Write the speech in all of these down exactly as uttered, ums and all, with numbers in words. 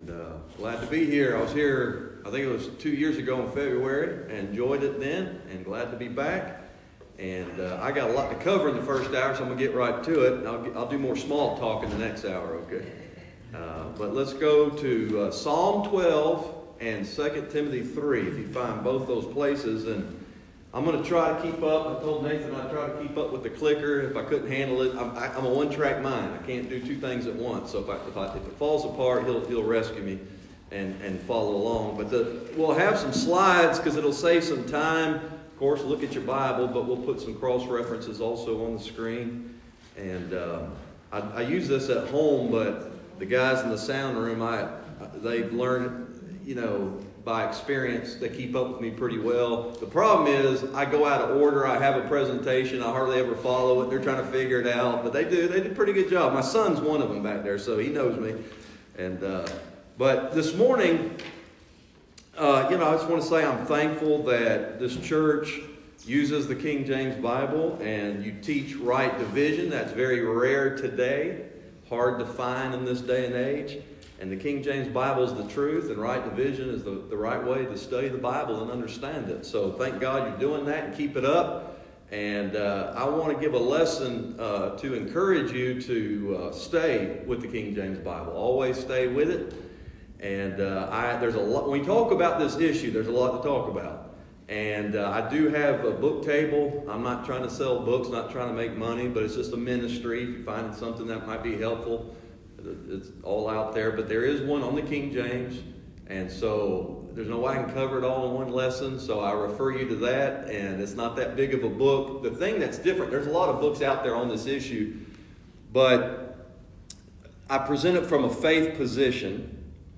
Uh, glad to be here. I was here, I think it was two years ago in February, and enjoyed it then, and glad to be back. And uh, I got a lot to cover in the first hour, so I'm going to get right to it. And I'll, get, I'll do more small talk in the next hour, okay? Uh, but let's go to uh, Psalm twelve and Second Timothy three, if you find both those places. And I'm going to try to keep up. I told Nathan I'd try to keep up with the clicker if I couldn't handle it. I'm, I, I'm a one-track mind. I can't do two things at once. So if, I, if, I, if it falls apart, he'll, he'll rescue me and, and follow along. But the, we'll have some slides because it'll save some time. Of course, look at your Bible, but we'll put some cross-references also on the screen. And uh, I, I use this at home, but the guys in the sound room, I they've learned, you know, by experience, they keep up with me pretty well. The problem is I go out of order. I have a presentation. I hardly ever follow it. They're trying to figure it out, but they do. They do a pretty good job. My son's one of them back there, so he knows me. And uh, but this morning, uh, you know, I just want to say I'm thankful that this church uses the King James Bible, and you teach right division. That's very rare today, hard to find in this day and age. And the King James Bible is the truth, and right division is the, the right way to study the Bible and understand it. So thank God you're doing that, and keep it up. And uh, I want to give a lesson uh, to encourage you to uh, stay with the King James Bible. Always stay with it. And uh, I, there's a lot, when we talk about this issue, there's a lot to talk about. And uh, I do have a book table. I'm not trying to sell books, not trying to make money, but it's just a ministry. If you find something that might be helpful, it's all out there. But there is one on the King James, and so there's no way I can cover it all in one lesson, so I refer you to that. And it's not that big of a book. The thing that's different, there's a lot of books out there on this issue, but I present it from a faith position.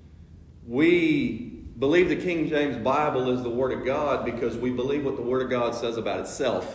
We believe the King James Bible is the Word of God because we believe what the Word of God says about itself.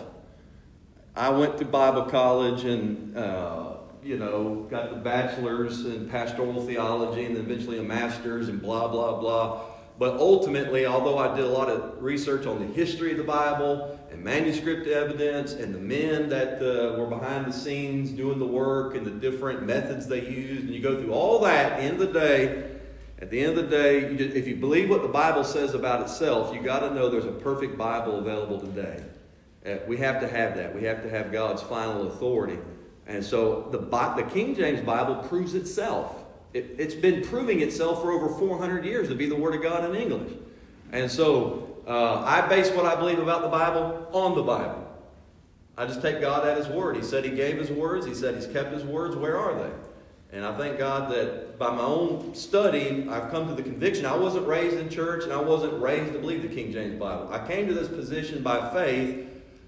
I went to Bible college and uh, you know, got the bachelor's in pastoral theology and then eventually a master's and blah, blah, blah. But ultimately, although I did a lot of research on the history of the Bible and manuscript evidence and the men that uh, were behind the scenes doing the work and the different methods they used, and you go through all that, at the end of the day, at the end of the day, you just, if you believe what the Bible says about itself, you got to know there's a perfect Bible available today. Uh, we have to have that. We have to have God's final authority. And so the, the King James Bible proves itself. It, it's been proving itself for over four hundred years to be the Word of God in English. And so uh, I base what I believe about the Bible on the Bible. I just take God at His word. He said He gave His words. He said He's kept His words. Where are they? And I thank God that by my own study, I've come to the conviction. I wasn't raised in church, and I wasn't raised to believe the King James Bible. I came to this position by faith,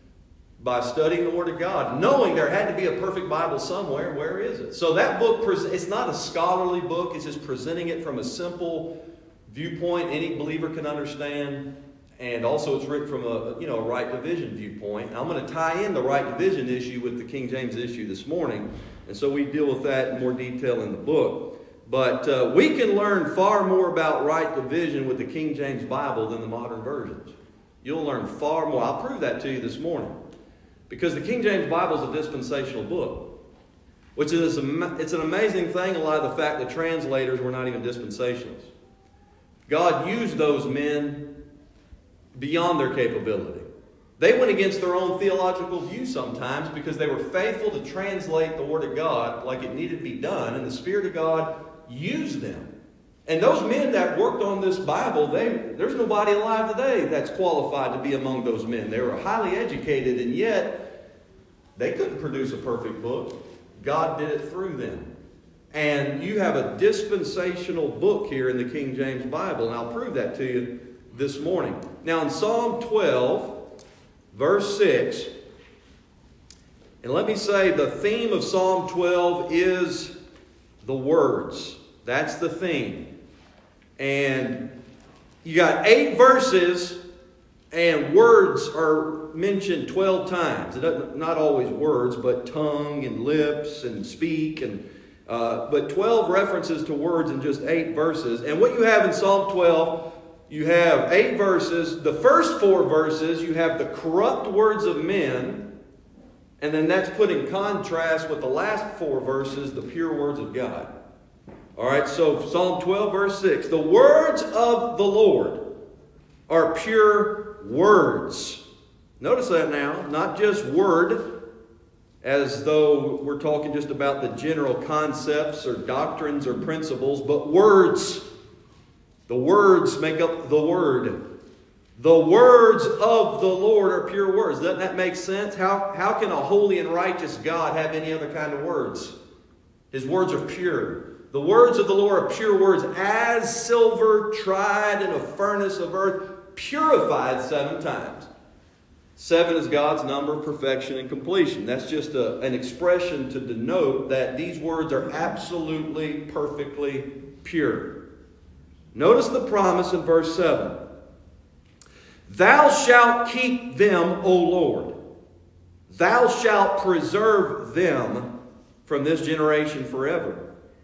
by studying the Word of God, knowing there had to be a perfect Bible somewhere. Where is it? So that book, it's not a scholarly book. It's just presenting it from a simple viewpoint any believer can understand. And also it's written from a, you know, a right division viewpoint. And I'm going to tie in the right division issue with the King James issue this morning. And so we deal with that in more detail in the book. But uh, we can learn far more about right division with the King James Bible than the modern versions. You'll learn far more. I'll prove that to you this morning. Because the King James Bible is a dispensational book, which is a, it's an amazing thing, a lot of the fact that translators were not even dispensationalists. God used those men beyond their capability. They went against their own theological view sometimes because they were faithful to translate the Word of God like it needed to be done, and the Spirit of God used them. And those men that worked on this Bible, they, there's nobody alive today that's qualified to be among those men. They were highly educated, and yet they couldn't produce a perfect book. God did it through them. And you have a dispensational book here in the King James Bible, and I'll prove that to you this morning. Now in Psalm twelve, verse six, and let me say the theme of Psalm twelve is the words. That's the theme. And you got eight verses, and words are mentioned twelve times. It doesn't, not always words, but tongue and lips and speak, and uh, but twelve references to words in just eight verses. And what you have in Psalm twelve, you have eight verses. The first four verses, you have the corrupt words of men, and then that's put in contrast with the last four verses, the pure words of God. All right, so Psalm twelve, verse six. The words of the Lord are pure words. Notice that now, not just word, as though we're talking just about the general concepts or doctrines or principles, but words. The words make up the word. The words of the Lord are pure words. Doesn't that make sense? How, how can a holy and righteous God have any other kind of words? His words are pure. The words of the Lord are pure words, as silver tried in a furnace of earth, purified seven times. Seven is God's number of perfection and completion. That's just a, an expression to denote that these words are absolutely, perfectly pure. Notice the promise in verse seven. Thou shalt keep them, O Lord. Thou shalt preserve them from this generation forever.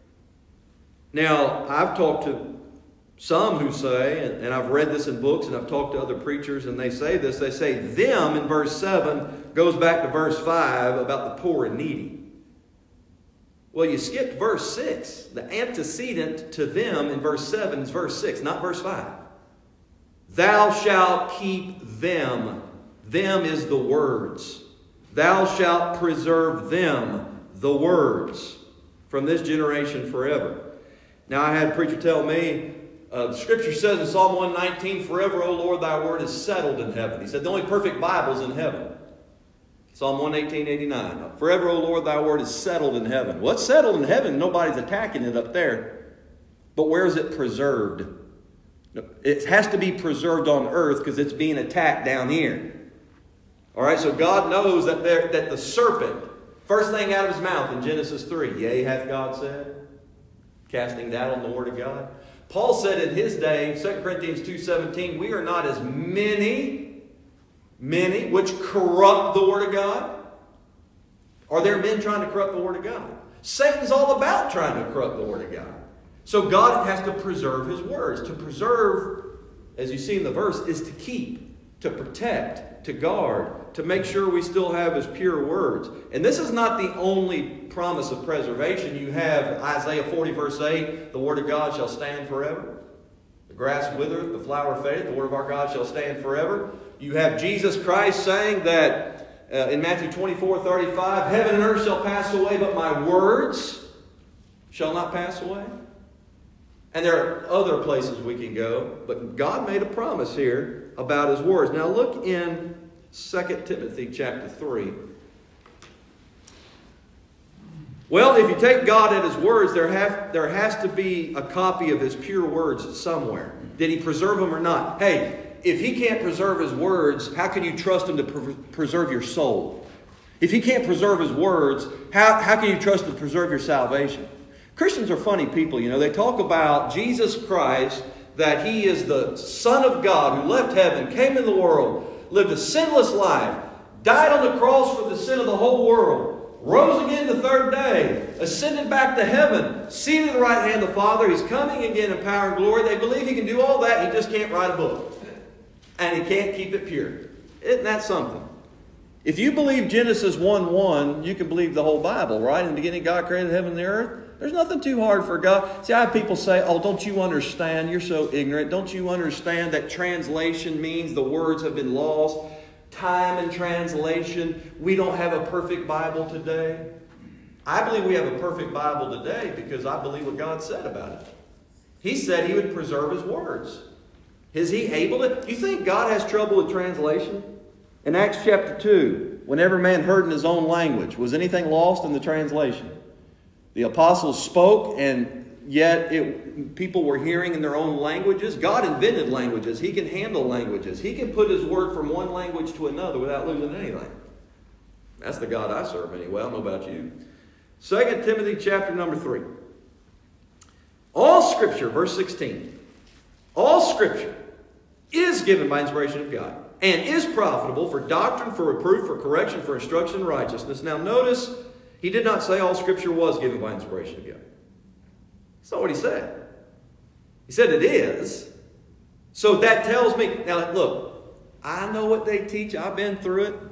Now, I've talked to some who say, and, and I've read this in books, and I've talked to other preachers, and they say this. They say them in verse seven goes back to verse five about the poor and needy. Well, you skipped verse six. The antecedent to them in verse seven is verse six, not verse five. Thou shalt keep them. Them is the words. Thou shalt preserve them, the words, from this generation forever. Now, I had a preacher tell me, uh, the Scripture says in Psalm one nineteen, forever, O Lord, thy word is settled in heaven. He said the only perfect Bible is in heaven. Psalm one eighteen, eighty-nine. Forever, O Lord, thy word is settled in heaven. Well, it's settled in heaven. Nobody's attacking it up there. But where is it preserved? It has to be preserved on earth because it's being attacked down here. All right, so God knows that, there, that the serpent, first thing out of his mouth in Genesis three, yea, hath God said, casting doubt on the word of God. Paul said in his day, Second Corinthians two seventeen, we are not as many, many, which corrupt the word of God. Are there men trying to corrupt the word of God? Satan's all about trying to corrupt the word of God. So God has to preserve his words. To preserve, as you see in the verse, is to keep, to protect, to guard, to make sure we still have his pure words. And this is not the only promise of preservation. You have Isaiah forty, verse eight, the word of God shall stand forever. The grass withereth, the flower fadeth, the word of our God shall stand forever. You have Jesus Christ saying that uh, in Matthew twenty-four, thirty-five, heaven and earth shall pass away, but my words shall not pass away. And there are other places we can go, but God made a promise here about his words. Now look in Second Timothy chapter three. Well, if you take God at his words, there, have, there has to be a copy of his pure words somewhere. Did he preserve them or not? Hey, if he can't preserve his words, how can you trust him to pre- preserve your soul? If he can't preserve his words, how, how can you trust him to preserve your salvation? Christians are funny people, you know. They talk about Jesus Christ, that he is the Son of God who left heaven, came in the world, lived a sinless life, died on the cross for the sin of the whole world, rose again the third day, ascended back to heaven, seated at the right hand of the Father. He's coming again in power and glory. They believe he can do all that. He just can't write a book. And he can't keep it pure. Isn't that something? If you believe Genesis one one, you can believe the whole Bible, right? In the beginning, God created heaven and the earth. There's nothing too hard for God. See, I have people say, oh, don't you understand? You're so ignorant. Don't you understand that translation means the words have been lost? Time and translation. We don't have a perfect Bible today. I believe we have a perfect Bible today because I believe what God said about it. He said he would preserve his words. Is he able to? You think God has trouble with translation? In Acts chapter two, when every man heard in his own language, was anything lost in the translation? The apostles spoke, and yet it, people were hearing in their own languages. God invented languages. He can handle languages. He can put his word from one language to another without losing anything. That's the God I serve anyway. I don't know about you. Second Timothy chapter number three. All Scripture, verse sixteen. All Scripture is given by inspiration of God and is profitable for doctrine, for reproof, for correction, for instruction in righteousness. Now notice, he did not say all Scripture was given by inspiration of God. That's not what he said. He said it is. So that tells me, now look, I know what they teach. I've been through it.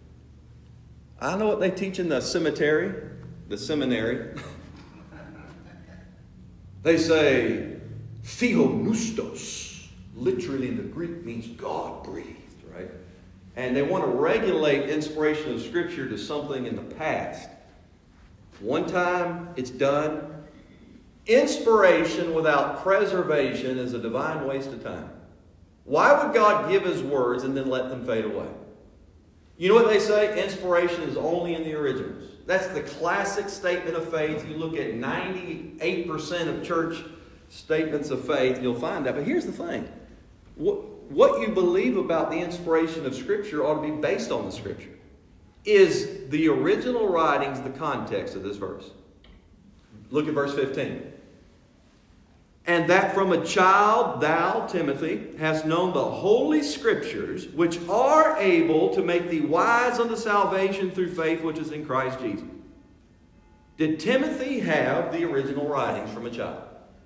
I know what they teach in the cemetery, the seminary. They say theopneustos, literally in the Greek means God breathed, right? And they want to regulate inspiration of Scripture to something in the past. One time, it's done. Inspiration without preservation is a divine waste of time. Why would God give His words and then let them fade away? You know what they say? Inspiration is only in the originals. That's the classic statement of faith. You look at ninety-eight percent of church statements of faith, you'll find that. But here's the thing. What, what you believe about the inspiration of Scripture ought to be based on the Scripture. Is the original writings the context of this verse? Look at verse fifteen. And that from a child thou, Timothy, hast known the holy Scriptures, which are able to make thee wise unto salvation through faith which is in Christ Jesus. Did Timothy have the original writings from a child?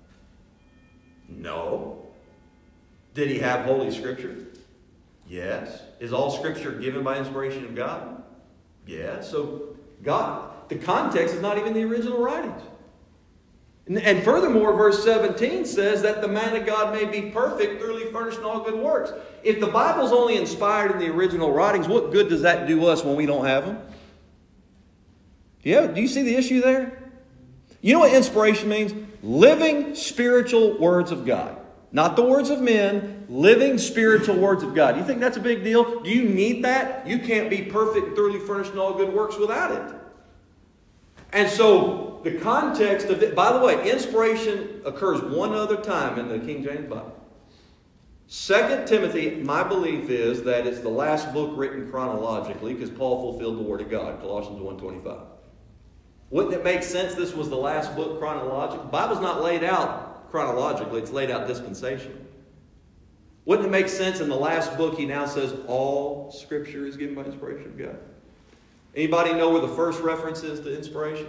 No. Did he have Holy Scripture? Yes. Is all Scripture given by inspiration of God? Yes. So God, the context is not even the original writings. And furthermore, verse seventeen says that the man of God may be perfect, thoroughly furnished in all good works. If the Bible's only inspired in the original writings, what good does that do us when we don't have them? Yeah, do you see the issue there? You know what inspiration means? Living spiritual words of God. Not the words of men, living spiritual words of God. Do you think that's a big deal? Do you need that? You can't be perfect, thoroughly furnished in all good works without it. And so, the context of it, by the way, inspiration occurs one other time in the King James Bible. Second Timothy, my belief is that it's the last book written chronologically because Paul fulfilled the Word of God, Colossians one twenty-five. Wouldn't it make sense this was the last book chronologically? The Bible's not laid out chronologically, it's laid out dispensation. Wouldn't it make sense in the last book he now says all Scripture is given by inspiration of God? Anybody know where the first reference is to inspiration?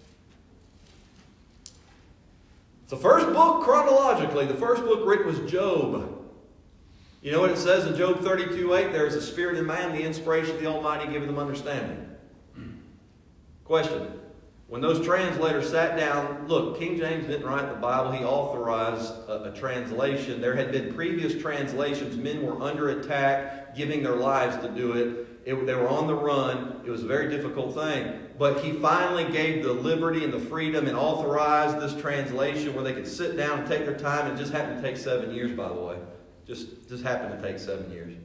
It's the first book chronologically. The first book written was Job. You know what it says in Job thirty-two eight? There is a spirit in man, the inspiration of the Almighty giveth them understanding. Question. When those translators sat down, look, King James didn't write the Bible. He authorized a, a translation. There had been previous translations. Men were under attack, giving their lives to do it. It, they were on the run. It was a very difficult thing. But he finally gave the liberty and the freedom and authorized this translation where they could sit down and take their time. It just happened to take seven years, by the way. Just, just happened to take seven years.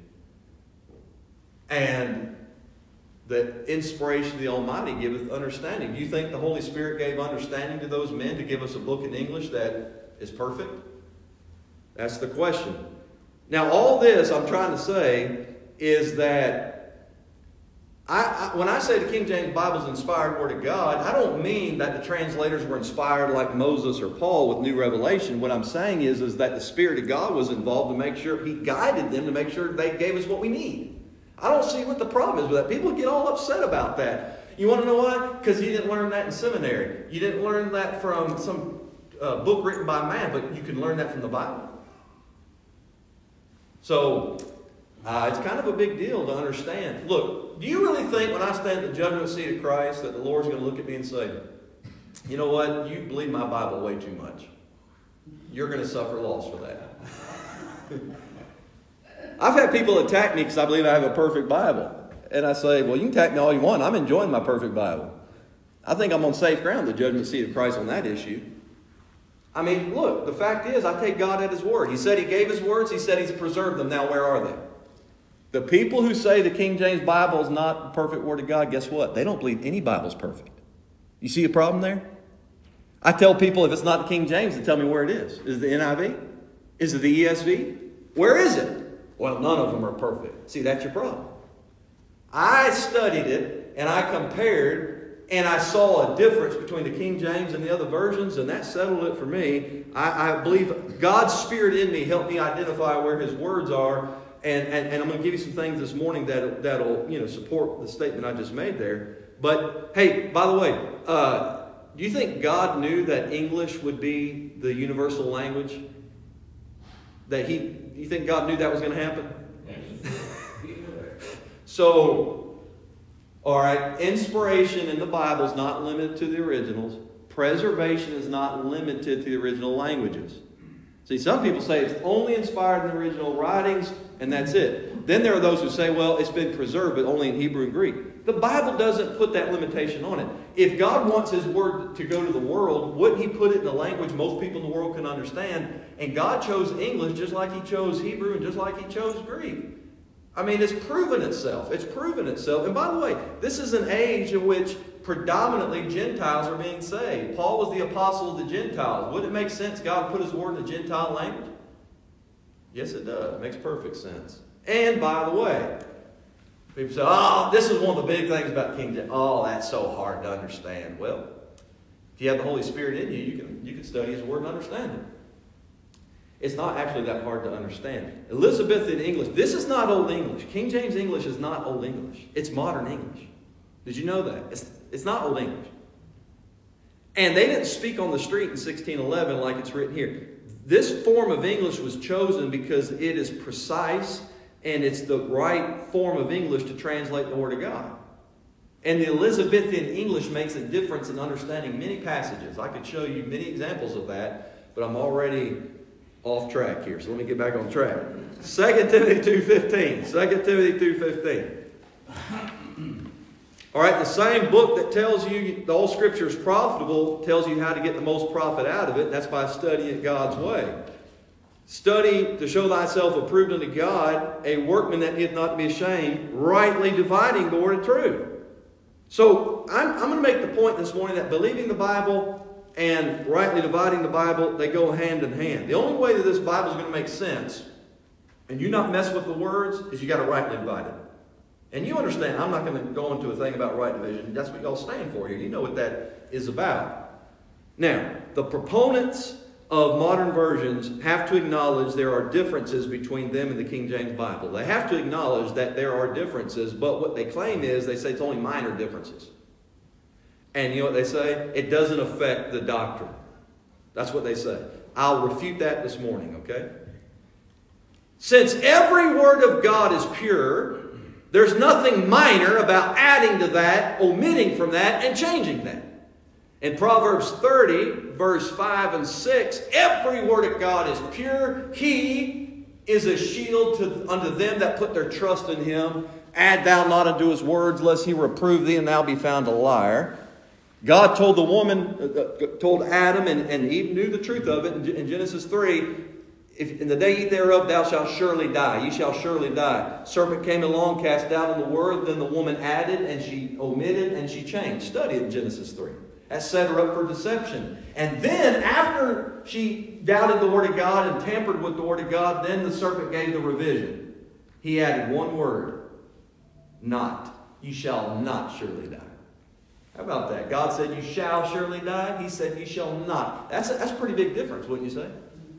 And the inspiration of the Almighty giveth understanding. Do you think the Holy Spirit gave understanding to those men to give us a book in English that is perfect? That's the question. Now, all this I'm trying to say is that I, I, when I say the King James Bible is the inspired Word of God, I don't mean that the translators were inspired like Moses or Paul with new revelation. What I'm saying is, is that the Spirit of God was involved to make sure He guided them to make sure they gave us what we need. I don't see what the problem is with that. People get all upset about that. You want to know why? Because you didn't learn that in seminary. You didn't learn that from some uh, book written by man, but you can learn that from the Bible. So, uh, it's kind of a big deal to understand. Look, do you really think when I stand at the judgment seat of Christ that the Lord's going to look at me and say, you know what, you believe my Bible way too much. You're going to suffer loss for that. I've had people attack me because I believe I have a perfect Bible. And I say, well, you can attack me all you want. I'm enjoying my perfect Bible. I think I'm on safe ground, the judgment seat of Christ on that issue. I mean, look, the fact is, I take God at His word. He said He gave His words. He said He's preserved them. Now, where are they? The people who say the King James Bible is not the perfect Word of God, guess what? They don't believe any Bible is perfect. You see the problem there? I tell people if it's not the King James, they tell me where it is. Is it the N I V? Is it the E S V? Where is it? Well, none of them are perfect. See, that's your problem. I studied it, and I compared, and I saw a difference between the King James and the other versions, and that settled it for me. I, I believe God's Spirit in me helped me identify where His words are, and, and, and I'm going to give you some things this morning that, that'll you know, support the statement I just made there. But, hey, by the way, uh, do you think God knew that English would be the universal language? That he, do you think God knew that was going to happen? So, all right, inspiration in the Bible is not limited to the originals. preservation is not limited to the original languages. See, some people say it's only inspired in the original writings, and that's it. Then there are those who say, well, it's been preserved, but only in Hebrew and Greek. The Bible doesn't put that limitation on it. If God wants His Word to go to the world, wouldn't He put it in a language most people in the world can understand? And God chose English just like He chose Hebrew and just like He chose Greek. I mean, it's proven itself. It's proven itself. And by the way, this is an age in which predominantly Gentiles are being saved. Paul was the apostle of the Gentiles. Wouldn't it make sense God put His Word in the Gentile language? Yes, it does. It makes perfect sense. And by the way, people say, oh, this is one of the big things about King James. Oh, that's so hard to understand. Well, if you have the Holy Spirit in you, you can, you can study His Word and understand it. It's not actually that hard to understand. Elizabethan English, this is not Old English. King James English is not Old English. It's modern English. Did you know that? It's, it's not Old English. And they didn't speak on the street in sixteen eleven like it's written here. This form of English was chosen because it is precise and it's the right form of English to translate the Word of God. And the Elizabethan English makes a difference in understanding many passages. I could show you many examples of that, but I'm already off track here, so let me get back on track. Second Timothy two fifteen. Second Timothy two fifteen. All right, the same book that tells you the whole Scripture is profitable tells you how to get the most profit out of it. That's by studying God's way. Study to show thyself approved unto God, a workman that needeth not to be ashamed, rightly dividing the word of truth. So I'm, I'm going to make the point this morning that believing the Bible and rightly dividing the Bible, they go hand in hand. The only way that this Bible is going to make sense, and you not mess with the words, is you got to rightly divide it. And you understand, I'm not going to go into a thing about right division. That's what y'all stand for here. You know what that is about. Now, the proponents of modern versions have to acknowledge there are differences between them and the King James Bible. They have to acknowledge that there are differences, but what they claim is, they say it's only minor differences. And you know what they say? It doesn't affect the doctrine. That's what they say. I'll refute that this morning, okay? Since every word of God is pure, there's nothing minor about adding to that, omitting from that, and changing that. In Proverbs thirty, verse five and six, every word of God is pure. He is a shield to, unto them that put their trust in Him. Add thou not unto His words, lest He reprove thee, and thou be found a liar. God told the woman, uh, told Adam, and, and Eve knew the truth of it in, in Genesis three. If in the day you eat thereof, thou shalt surely die. Ye shall surely die. Serpent came along, cast down in the word. Then the woman added, and she omitted, and she changed. Study it in Genesis three. That set her up for deception. And then, after she doubted the word of God and tampered with the word of God, then the serpent gave the revision. He added one word. Not. You shall not surely die. How about that? God said you shall surely die. He said you shall not. That's a, that's a pretty big difference, wouldn't you say?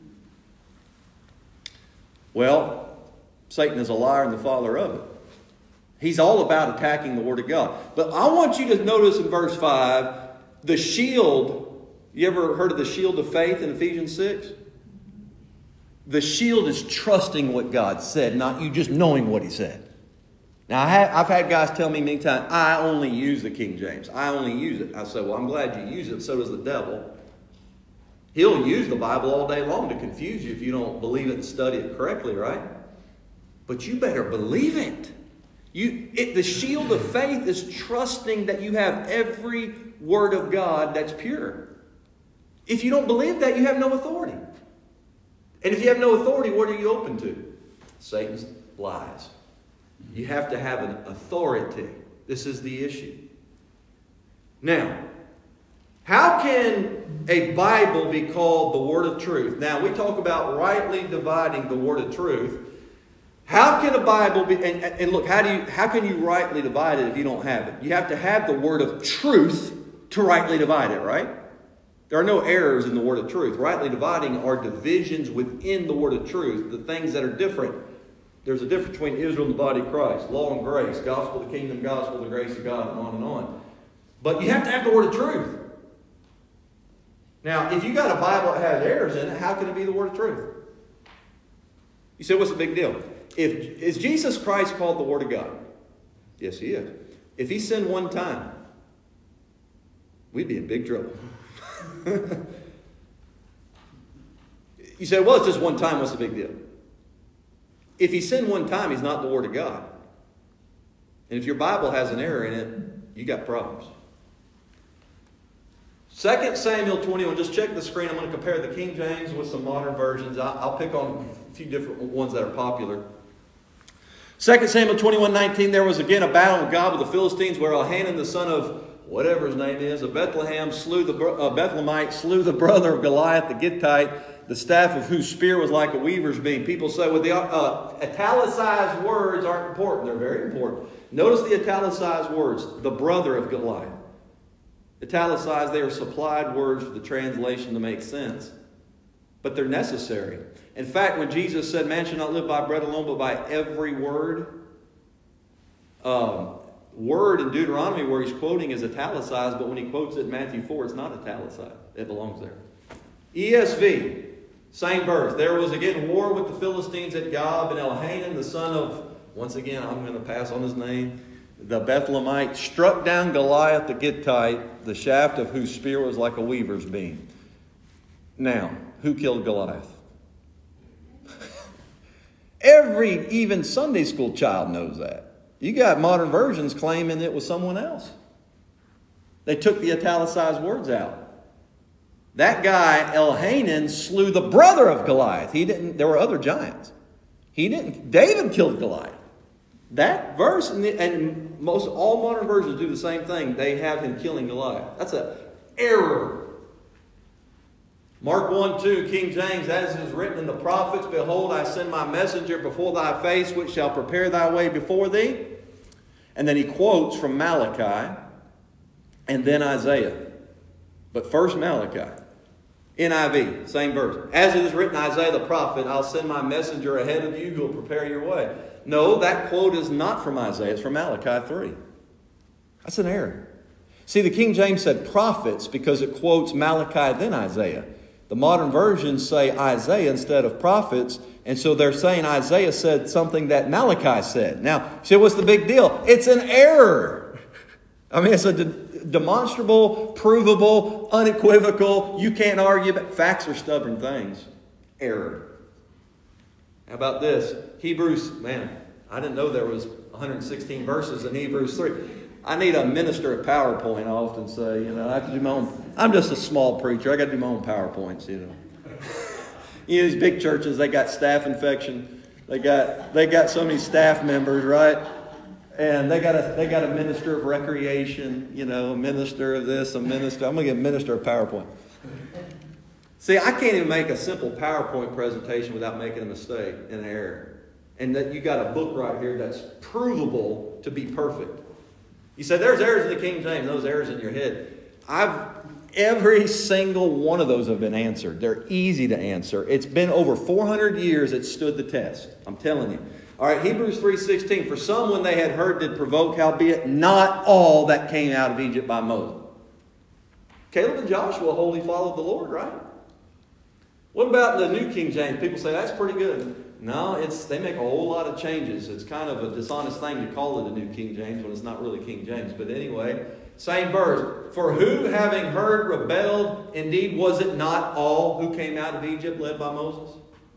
Well, Satan is a liar and the father of it. He's all about attacking the Word of God. But I want you to notice in verse five, the shield. You ever heard of the shield of faith in Ephesians six? The shield is trusting what God said, not you just knowing what He said. Now, I have, I've had guys tell me many times, I only use the King James. I only use it. I say, well, I'm glad you use it. So does the devil. He'll use the Bible all day long to confuse you if you don't believe it and study it correctly, right? But you better believe it. You, it, the shield of faith is trusting that you have every word of God that's pure. If you don't believe that, you have no authority. And if you have no authority, what are you open to? Satan's lies. You have to have an authority. This is the issue. Now, how can a Bible be called the Word of Truth? Now, we talk about rightly dividing the Word of Truth. How can a Bible be, and, and look, how do you, how can you rightly divide it if you don't have it? You have to have the Word of Truth to rightly divide it, right? There are no errors in the Word of Truth. Rightly dividing are divisions within the Word of Truth, the things that are different. There's a difference between Israel and the body of Christ, law and grace, gospel of the kingdom, gospel of the grace of God, and on and on. But you have to have the Word of Truth. Now, if you got a Bible that has errors in it, how can it be the Word of Truth? You say, what's the big deal? If, is Jesus Christ called the Word of God? Yes, He is. If He sinned one time, we'd be in big trouble. You say, well, it's just one time. What's the big deal? If he sinned one time, he's not the Word of God. And if your Bible has an error in it, you got problems. Second Samuel twenty-one. Just check the screen. I'm going to compare the King James with some modern versions. I'll pick on a few different ones that are popular. Second Samuel twenty-one nineteen. There was again a battle of God with the Philistines, where Elhanan, the son of whatever his name is, of Bethlehem, slew the uh, Bethlehemite, slew the brother of Goliath the Gittite, the staff of whose spear was like a weaver's beam. People say, well, the uh, italicized words aren't important. They're very important. Notice the italicized words, the brother of Goliath. Italicized, they are supplied words for the translation to make sense. But they're necessary. In fact, when Jesus said, man shall not live by bread alone, but by every word, um, word in Deuteronomy where he's quoting is italicized, but when he quotes it in Matthew four, it's not italicized. It belongs there. E S V, same verse. There was again war with the Philistines at Gob, and Elhanan, the son of, once again, I'm going to pass on his name, the Bethlehemite, struck down Goliath the Gittite, the shaft of whose spear was like a weaver's beam. Now, who killed Goliath? Every, even Sunday school child knows that. You got modern versions claiming it was someone else. They took the italicized words out. That guy, Elhanan, slew the brother of Goliath. He didn't. There were other giants. He didn't. David killed Goliath. That verse, and, the, and most all modern versions do the same thing. They have him killing Goliath. That's an error. Mark one two, King James, as it is written in the prophets, behold, I send my messenger before thy face, which shall prepare thy way before thee. And then he quotes from Malachi and then Isaiah. But first Malachi. N I V, same verse. As it is written, Isaiah the prophet, I'll send my messenger ahead of you who will prepare your way. No, that quote is not from Isaiah. It's from Malachi three. That's an error. See, the King James said prophets because it quotes Malachi then Isaiah. The modern versions say Isaiah instead of prophets, and so they're saying Isaiah said something that Malachi said. Now, see, what's the big deal? It's an error. I mean, it's a de- demonstrable, provable, unequivocal, you can't argue, but facts are stubborn things. Error. How about this? Hebrews, man, I didn't know there was one hundred sixteen verses in Hebrews three. I need a minister of PowerPoint, I often say. You know, I have to do my own. I'm just a small preacher. I got to do my own PowerPoints, you know. You know, these big churches, they got staph infection. They got they got so many staff members, right? And they got a they got a minister of recreation, you know, a minister of this, a minister. I'm gonna get a minister of PowerPoint. See, I can't even make a simple PowerPoint presentation without making a mistake and an error. And that you got a book right here that's provable to be perfect. You say, there's errors in the King James, those errors in your head. I've every single one of those have been answered. They're easy to answer. It's been over four hundred years it stood the test. I'm telling you. All right, Hebrews three sixteen. For some when they had heard did provoke, howbeit not all that came out of Egypt by Moses. Caleb and Joshua wholly followed the Lord, right? What about the New King James? People say, that's pretty good. No, it's they make a whole lot of changes. It's kind of a dishonest thing to call it a New King James when it's not really King James. But anyway, same verse. For who, having heard, rebelled, indeed was it not all who came out of Egypt led by Moses?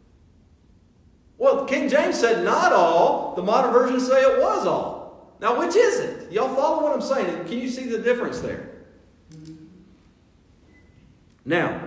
Well, King James said not all. The modern versions say it was all. Now, which is it? Y'all follow what I'm saying? Can you see the difference there? Now,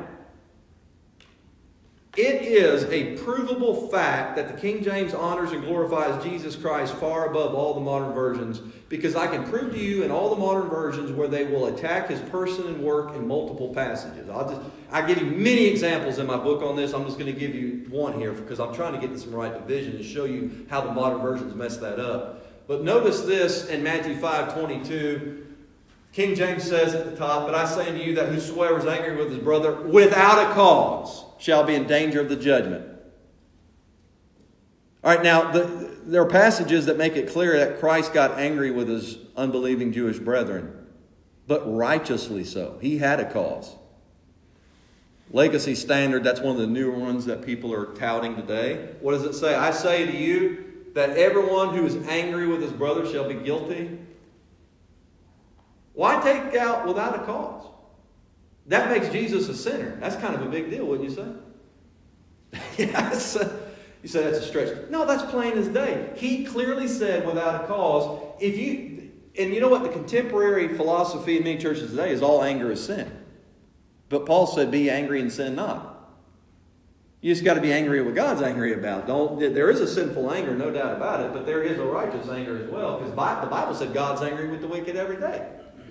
it is a provable fact that the King James honors and glorifies Jesus Christ far above all the modern versions, because I can prove to you in all the modern versions where they will attack his person and work in multiple passages. I'll just I give you many examples in my book on this. I'm just going to give you one here because I'm trying to get to some right division and show you how the modern versions mess that up. But notice this in Matthew five twenty-two. King James says at the top, but I say unto you that whosoever is angry with his brother without a cause shall be in danger of the judgment. All right, now, the, there are passages that make it clear that Christ got angry with his unbelieving Jewish brethren, but righteously so. He had a cause. Legacy Standard, that's one of the newer ones that people are touting today. What does it say? I say to you that everyone who is angry with his brother shall be guilty. Why take out without a cause? That makes Jesus a sinner. That's kind of a big deal, wouldn't you say? Yes. You say that's a stretch. No, that's plain as day. He clearly said without a cause, if you, and you know what, the contemporary philosophy in many churches today is all anger is sin. But Paul said, be angry and sin not. You just got to be angry at what God's angry about. Don't. There is a sinful anger, no doubt about it, but there is a righteous anger as well. Because the Bible said God's angry with the wicked every day.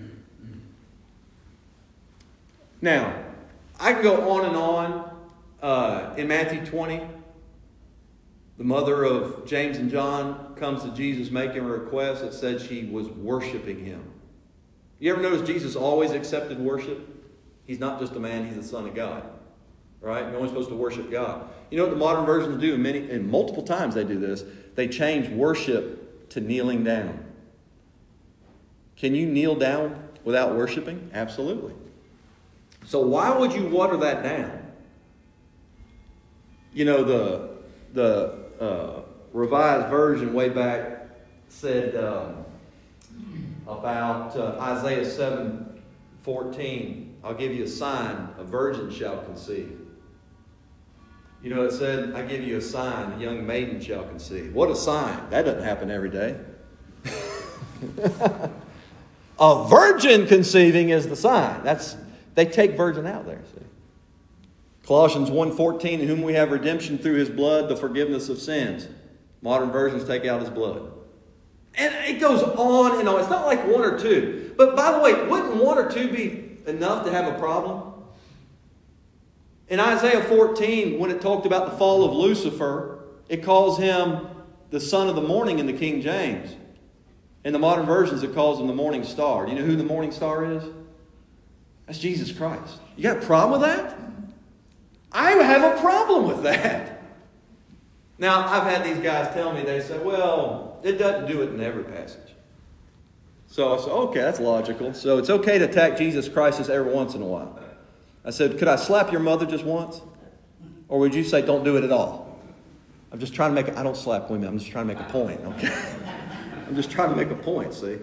Now, I can go on and on. Uh, in Matthew twenty, the mother of James and John comes to Jesus making a request that said she was worshiping him. You ever notice Jesus always accepted worship? He's not just a man, he's the Son of God. Right? You're only supposed to worship God. You know what the modern versions do? Many, and multiple times they do this. They change worship to kneeling down. Can you kneel down without worshiping? Absolutely. So why would you water that down? You know, the the uh, Revised Version way back said um, about uh, Isaiah seven fourteen, I'll give you a sign, a virgin shall conceive. You know, it said, I give you a sign, a young maiden shall conceive. What a sign. That doesn't happen every day. A virgin conceiving is the sign. That's they take virgin out there, see. Colossians one fourteen, in whom we have redemption through his blood, the forgiveness of sins. Modern versions take out his blood. And it goes on and on. It's not like one or two. But by the way, wouldn't one or two be enough to have a problem? In Isaiah fourteen, when it talked about the fall of Lucifer, it calls him the son of the morning in the King James. In the modern versions, it calls him the morning star. Do you know who the morning star is? That's Jesus Christ. You got a problem with that? I have a problem with that. Now, I've had these guys tell me, they say, well, it doesn't do it in every passage. So I said, okay, that's logical. So it's okay to attack Jesus Christ just every once in a while. I said, could I slap your mother just once? Or would you say, don't do it at all? I'm just trying to make, a, I don't slap women, I'm just trying to make a point, okay? I'm just trying to make a point, see?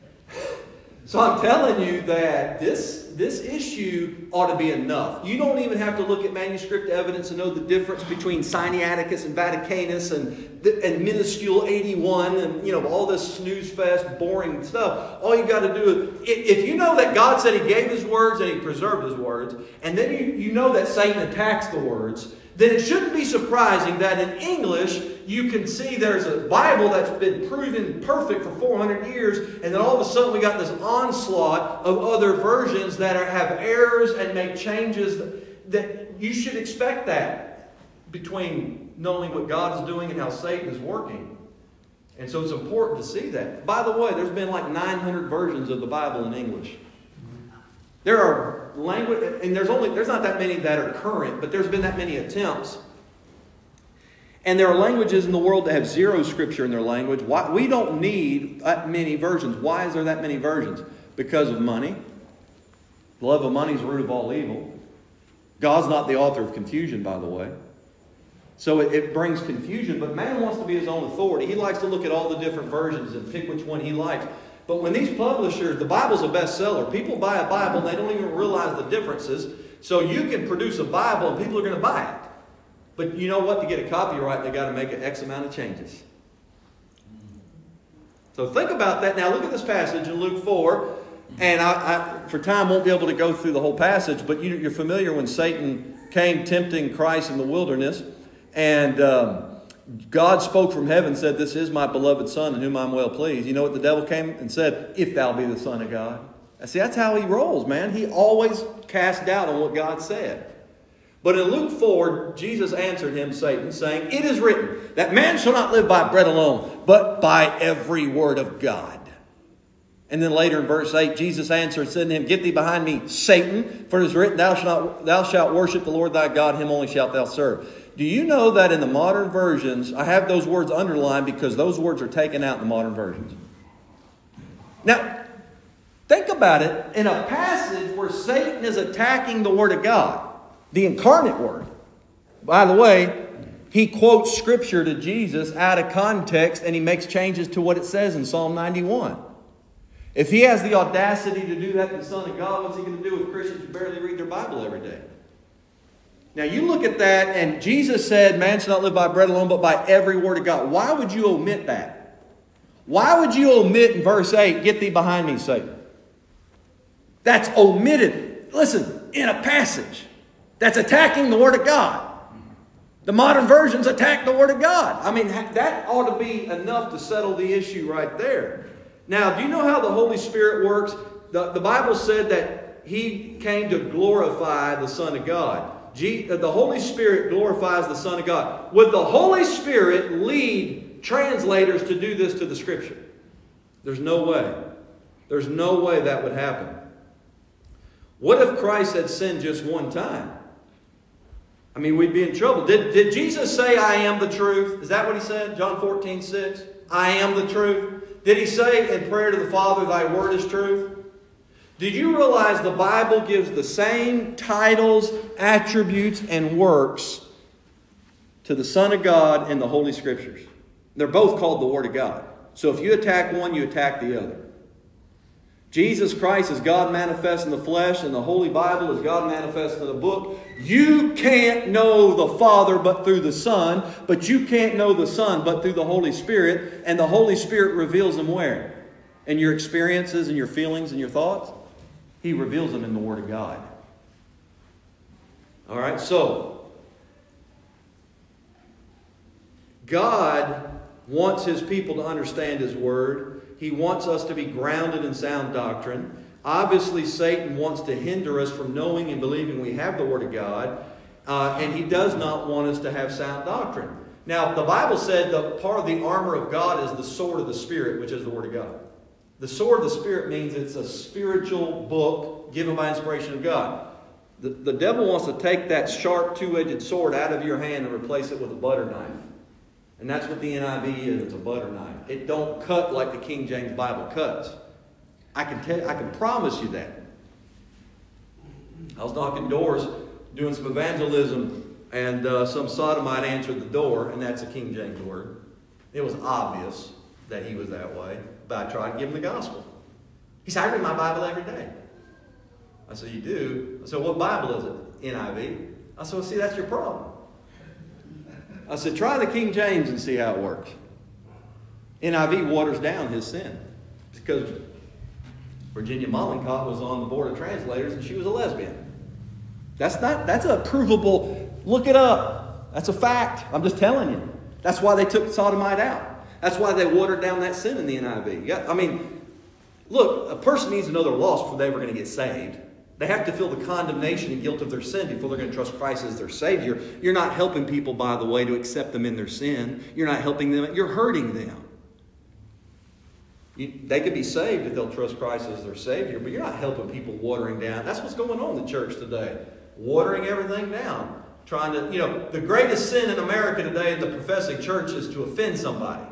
So I'm telling you that this, this issue ought to be enough. You don't even have to look at manuscript evidence and know the difference between Sinaiticus and Vaticanus and, and Minuscule eighty-one and, you know, all this snooze fest, boring stuff. All you got to do is, if you know that God said he gave his words and he preserved his words, and then you, you know that Satan attacks the words, then it shouldn't be surprising that in English you can see there's a Bible that's been proven perfect for four hundred years, and then all of a sudden we got this onslaught of other versions that are, have errors and make changes that, that you should expect that between knowing what God is doing and how Satan is working. And so it's important to see that. By the way, there's been like nine hundred versions of the Bible in English. There are language, and there's only there's not that many that are current, but there's been that many attempts. And there are languages in the world that have zero scripture in their language. Why, we don't need that many versions. Why is there that many versions? Because of money. The love of money is the root of all evil. God's not the author of confusion, by the way. So it, it brings confusion, but man wants to be his own authority. He likes to look at all the different versions and pick which one he likes. But when these publishers, the Bible's a bestseller. People buy a Bible and they don't even realize the differences. So you can produce a Bible and people are going to buy it. But you know what? To get a copyright, they got to make an X amount of changes. So think about that. Now look at this passage in Luke four. And I, I for time, won't be able to go through the whole passage. But you, you're familiar when Satan came tempting Christ in the wilderness. And um, God spoke from heaven, said, this is my beloved Son in whom I'm well pleased. You know what the devil came and said? If thou be the Son of God. See, that's how he rolls, man. He always casts doubt on what God said. But in Luke four, Jesus answered him, Satan, saying, it is written that man shall not live by bread alone, but by every word of God. And then later in verse eight, Jesus answered and said to him, get thee behind me, Satan, for it is written, thou shalt, not, thou shalt worship the Lord thy God, him only shalt thou serve. Do you know that in the modern versions, I have those words underlined because those words are taken out in the modern versions. Now, think about it. In a passage where Satan is attacking the Word of God, the incarnate Word. By the way, he quotes Scripture to Jesus out of context and he makes changes to what it says in Psalm ninety-one. If he has the audacity to do that to the Son of God, what's he going to do with Christians who barely read their Bible every day? Now you look at that, and Jesus said, man shall not live by bread alone, but by every word of God. Why would you omit that? Why would you omit in verse eight, get thee behind me, Satan? That's omitted. Listen, in a passage that's attacking the Word of God. The modern versions attack the Word of God. I mean, that ought to be enough to settle the issue right there. Now, do you know how the Holy Spirit works? The, the Bible said that He came to glorify the Son of God. G, the Holy Spirit glorifies the Son of God. Would the Holy Spirit lead translators to do this to the Scripture? There's no way. There's no way that would happen. What if Christ had sinned just one time? I mean, we'd be in trouble. Did, did Jesus say, I am the truth? Is that what He said? John fourteen six. I am the truth. Did He say in prayer to the Father, thy word is truth? Did you realize the Bible gives the same titles, attributes, and works to the Son of God in the Holy Scriptures? They're both called the Word of God. So if you attack one, you attack the other. Jesus Christ is God manifest in the flesh, and the Holy Bible is God manifest in the book. You can't know the Father but through the Son, but you can't know the Son but through the Holy Spirit, and the Holy Spirit reveals them where? In your experiences and your feelings and your thoughts? He reveals them in the Word of God. All right, so God wants His people to understand His Word. He wants us to be grounded in sound doctrine. Obviously, Satan wants to hinder us from knowing and believing we have the Word of God. Uh, and he does not want us to have sound doctrine. Now, the Bible said that part of the armor of God is the sword of the Spirit, which is the Word of God. The sword of the Spirit means it's a spiritual book given by inspiration of God. The, the devil wants to take that sharp two-edged sword out of your hand and replace it with a butter knife. And that's what the N I V is. It's a butter knife. It don't cut like the King James Bible cuts. I can tell, I can promise you that. I was knocking doors, doing some evangelism, and uh, some sodomite answered the door, and that's a King James word. It was obvious that he was that way, but I tried to give him the gospel. He said, I read my Bible every day. I said, you do? I said, what Bible is it? N I V. I said, well, see, that's your problem. I said, try the King James and see how it works. N I V waters down his sin. Because Virginia Mollenkott was on the board of translators and she was a lesbian. That's not, that's a provable, look it up. That's a fact. I'm just telling you. That's why they took sodomite out. That's why they watered down that sin in the N I V. Yeah, I mean, look, a person needs to know they're lost before they're ever going to get saved. They have to feel the condemnation and guilt of their sin before they're going to trust Christ as their Savior. You're not helping people, by the way, to accept them in their sin. You're not helping them. You're hurting them. You, they could be saved if they'll trust Christ as their Savior, but you're not helping people watering down. That's what's going on in the church today. Watering everything down. Trying to, you know, the greatest sin in America today in the professing church is to offend somebody.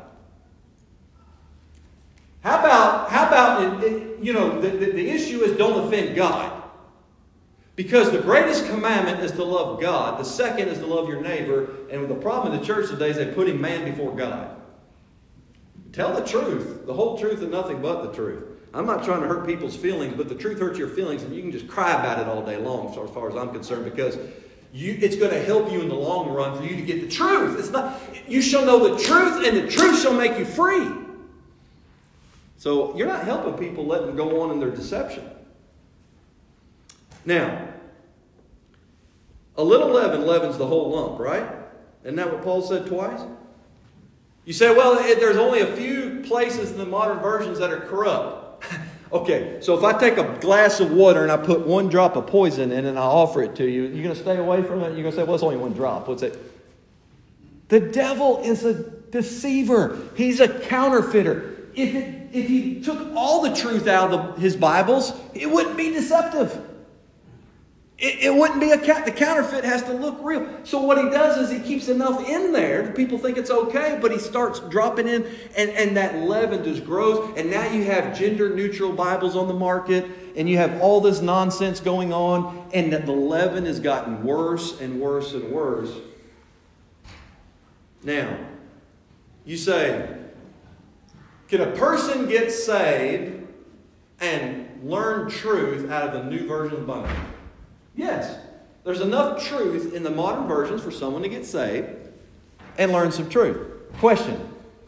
How about, how about you know, the, the, the issue is don't offend God. Because the greatest commandment is to love God. The second is to love your neighbor. And the problem in the church today is they're putting man before God. Tell the truth. The whole truth and nothing but the truth. I'm not trying to hurt people's feelings, but the truth hurts your feelings and you can just cry about it all day long, so as far as I'm concerned, because you, it's going to help you in the long run for you to get the truth. It's not, you shall know the truth and the truth shall make you free. So you're not helping people, letting them go on in their deception. Now, a little leaven leavens the whole lump, right? Isn't that what Paul said twice? You say, well, there's only a few places in the modern versions that are corrupt. Okay, so if I take a glass of water and I put one drop of poison in it and I offer it to you, you're going to stay away from it? You're going to say, well, it's only one drop. What's it? The devil is a deceiver. He's a counterfeiter. If, it, if he took all the truth out of the, his Bibles, it wouldn't be deceptive. It, it wouldn't be a the counterfeit has to look real. So what he does is he keeps enough in there that people think it's okay, but he starts dropping in, and, and that leaven just grows. And now you have gender-neutral Bibles on the market, and you have all this nonsense going on, and that the leaven has gotten worse and worse and worse. Now, you say, can a person get saved and learn truth out of the New Version of the Bible? Yes. There's enough truth in the modern versions for someone to get saved and learn some truth. Question.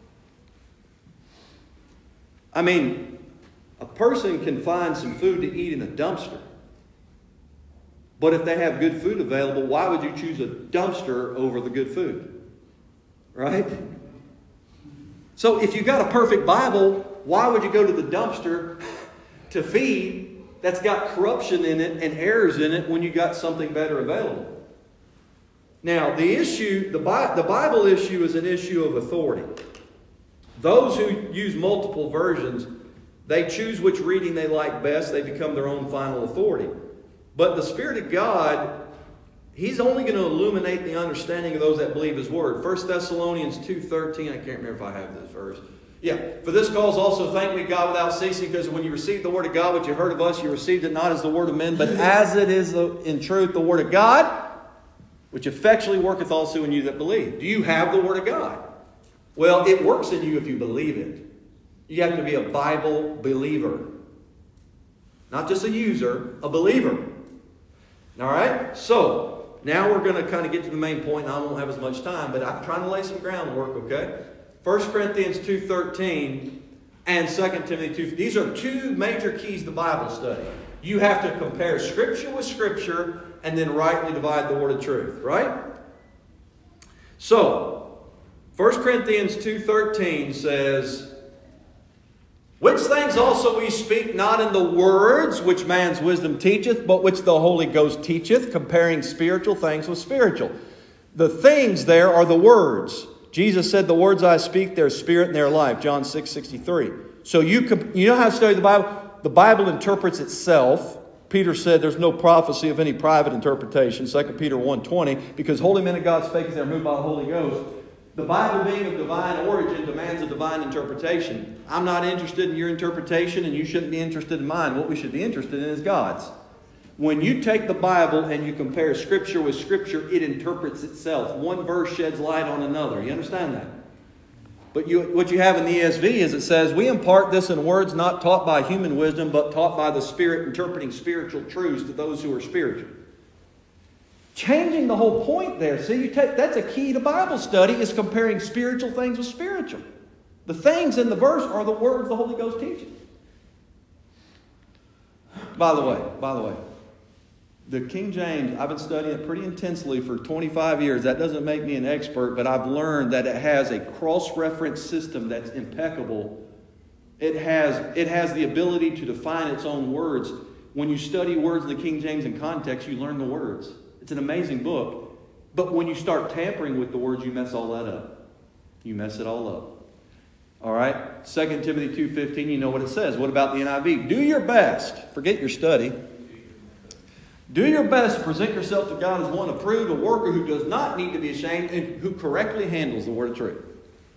I mean, a person can find some food to eat in a dumpster. But if they have good food available, why would you choose a dumpster over the good food? Right? So if you got a perfect Bible, why would you go to the dumpster to feed that's got corruption in it and errors in it when you got something better available? Now, the issue, the, Bi- the Bible issue is an issue of authority. Those who use multiple versions, they choose which reading they like best. They become their own final authority. But the Spirit of God, He's only going to illuminate the understanding of those that believe His Word. First Thessalonians two thirteen, I can't remember if I have this verse. Yeah, for this cause also thank we God without ceasing, because when you received the Word of God, which you heard of us, you received it not as the word of men, but as it is in truth the Word of God, which effectually worketh also in you that believe. Do you have the Word of God? Well, it works in you if you believe it. You have to be a Bible believer. Not just a user, a believer. All right? So, now we're going to kind of get to the main point, and I won't have as much time, but I'm trying to lay some groundwork, okay? First Corinthians two thirteen and Second Timothy two. These are two major keys to Bible study. You have to compare Scripture with Scripture and then rightly divide the word of truth, right? So, First Corinthians two thirteen says, which things also we speak not in the words which man's wisdom teacheth, but which the Holy Ghost teacheth, comparing spiritual things with spiritual. The things there are the words. Jesus said, the words I speak, they're spirit and they're life. John six sixty-three. So you, you know how to study the Bible? The Bible interprets itself. Peter said there's no prophecy of any private interpretation. Second Peter one twenty. Because holy men of God spake as they are moved by the Holy Ghost. The Bible being of divine origin demands a divine interpretation. I'm not interested in your interpretation and you shouldn't be interested in mine. What we should be interested in is God's. When you take the Bible and you compare Scripture with Scripture, it interprets itself. One verse sheds light on another. You understand that? But you, what you have in the E S V is it says, we impart this in words not taught by human wisdom, but taught by the Spirit, interpreting spiritual truths to those who are spiritual. Changing the whole point there. See, you take, that's a key to Bible study, is comparing spiritual things with spiritual. The things in the verse are the words the Holy Ghost teaches. By the way, by the way, the King James, I've been studying it pretty intensely for twenty-five years. That doesn't make me an expert, but I've learned that it has a cross-reference system that's impeccable. It has, it has the ability to define its own words. When you study words in the King James in context, you learn the words. It's an amazing book. But when you start tampering with the words, you mess all that up. You mess it all up. All right? Second Timothy two fifteen, you know what it says. What about the N I V? Do your best. Forget your study. Do your best to present yourself to God as one approved, a worker who does not need to be ashamed and who correctly handles the word of truth.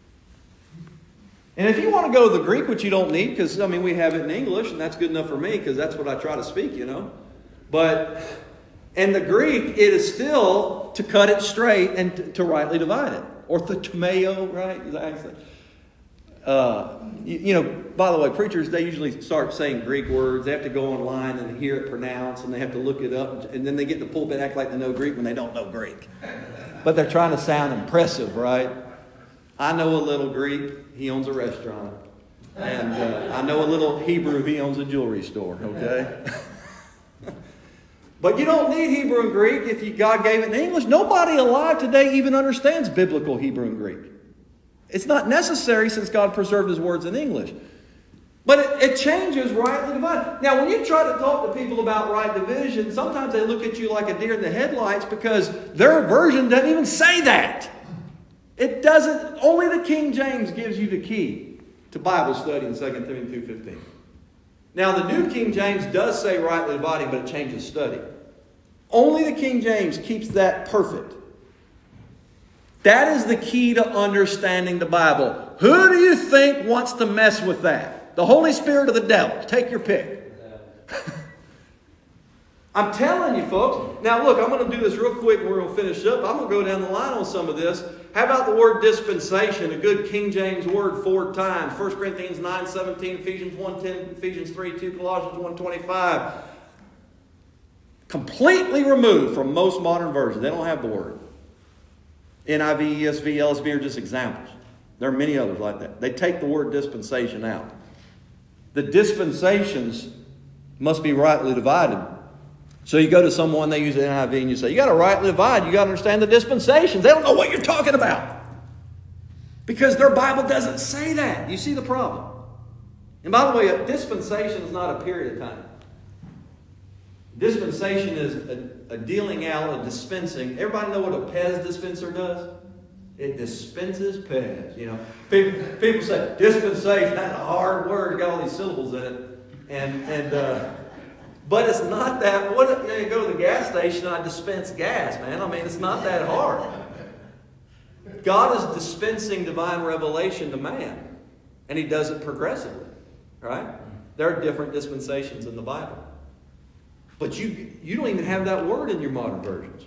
And if you want to go to the Greek, which you don't need, because, I mean, we have it in English, and that's good enough for me, because that's what I try to speak, you know. But in the Greek, it is still to cut it straight and to, to rightly divide it. Orthotomeo, right? Is that how you say it? Uh, you, you know, by the way, preachers, they usually start saying Greek words. They have to go online and hear it pronounced, and they have to look it up. And then they get the pulpit and act like they know Greek when they don't know Greek. But they're trying to sound impressive, right? I know a little Greek. He owns a restaurant. And uh, I know a little Hebrew. He owns a jewelry store, okay? But you don't need Hebrew and Greek if you, God gave it in English. Nobody alive today even understands biblical Hebrew and Greek. It's not necessary since God preserved His words in English. But it, it changes rightly divided. Now, when you try to talk to people about right division, sometimes they look at you like a deer in the headlights because their version doesn't even say that. It doesn't. Only the King James gives you the key to Bible study in Second Timothy two fifteen. Now, the New King James does say rightly dividing, but it changes study. Only the King James keeps that perfect. That is the key to understanding the Bible. Who do you think wants to mess with that? The Holy Spirit or the devil? Take your pick. I'm telling you, folks. Now, look, I'm going to do this real quick and we're going to finish up. I'm going to go down the line on some of this. How about the word dispensation? A good King James word four times. First Corinthians nine seventeen, Ephesians one ten, Ephesians three two, Colossians one twenty-five. Completely removed from most modern versions. They don't have the word. N I V, E S V, L S B are just examples. There are many others like that. They take the word dispensation out. The dispensations must be rightly divided. So you go to someone, they use the N I V, and you say, you got to rightly divide. You got to understand the dispensations. They don't know what you're talking about. Because their Bible doesn't say that. You see the problem. And by the way, a dispensation is not a period of time. Dispensation is a, a dealing out, a dispensing. Everybody know what a Pez dispenser does? It dispenses Pez. You know, people, people say dispensation. That's a hard word. It's got all these syllables in it, and and uh, but it's not that. What you, know, you go to the gas station and I dispense gas, man. I mean, it's not that hard. God is dispensing divine revelation to man, and He does it progressively. Right? There are different dispensations in the Bible. But you, you don't even have that word in your modern versions.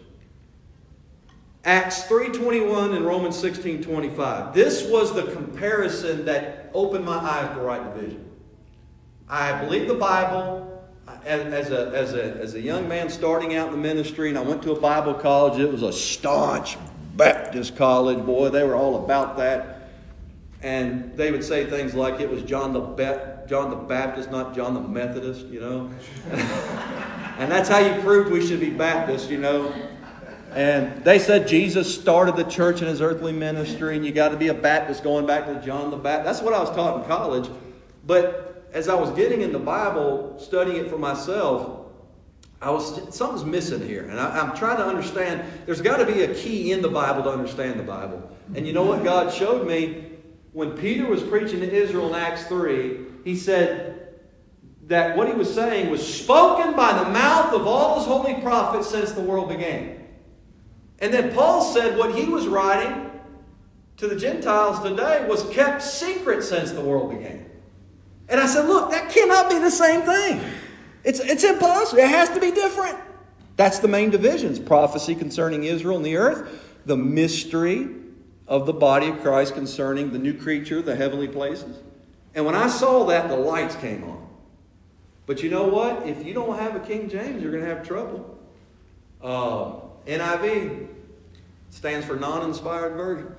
Acts three twenty-one and Romans sixteen twenty-five. This was the comparison that opened my eyes to right division. I believe the Bible as, as, a, as, a, as a young man starting out in the ministry, and I went to a Bible college. It was a staunch Baptist college. Boy, they were all about that. And they would say things like it was John the Baptist. John the Baptist, not John the Methodist, you know. And that's how you proved we should be Baptists, you know. And they said Jesus started the church in His earthly ministry, and you got to be a Baptist going back to John the Baptist. That's what I was taught in college. But as I was getting in the Bible, studying it for myself, I was something's missing here. And I, I'm trying to understand, there's got to be a key in the Bible to understand the Bible. And you know what God showed me? When Peter was preaching to Israel in Acts three, he said that what he was saying was spoken by the mouth of all His holy prophets since the world began. And then Paul said what he was writing to the Gentiles today was kept secret since the world began. And I said, look, that cannot be the same thing. It's, it's impossible. It has to be different. That's the main divisions. Prophecy concerning Israel and the earth. The mystery of the body of Christ concerning the new creature, the heavenly places. And when I saw that, the lights came on. But you know what? If you don't have a King James, you're going to have trouble. Uh, N I V stands for non-inspired version.